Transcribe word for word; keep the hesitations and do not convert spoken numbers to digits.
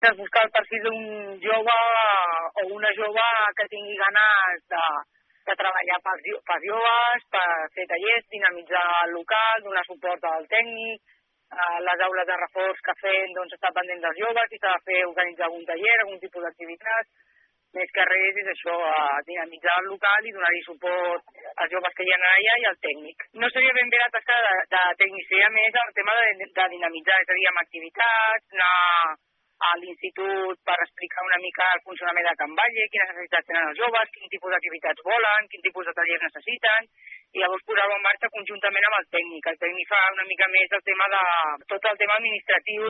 de buscar el perfil d'un jove o una jove que tingui ganes de, de treballar per, per joves, per fer tallers, dinamitzar el local, donar suport al tècnic, a les aules de reforç que fem, doncs està pendent dels joves, i s'ha de fer organitzar algun taller, algun tipus d'activitat, més que res és això, a dinamitzar el local i donar-hi suport als joves que hi ha allà i al tècnic. No seria ben bé la tasca de, de tècnic, seria més el tema de, de dinamitzar, és a dir, amb activitats, anar a l'institut per explicar una mica el funcionament de Can Batlle, quines necessitats tenen els joves, quin tipus d'activitats volen, quin tipus de tallers necessiten, i llavors posar-ho en marxa conjuntament amb el tècnic. El tècnic fa una mica més el tema de tot el tema administratiu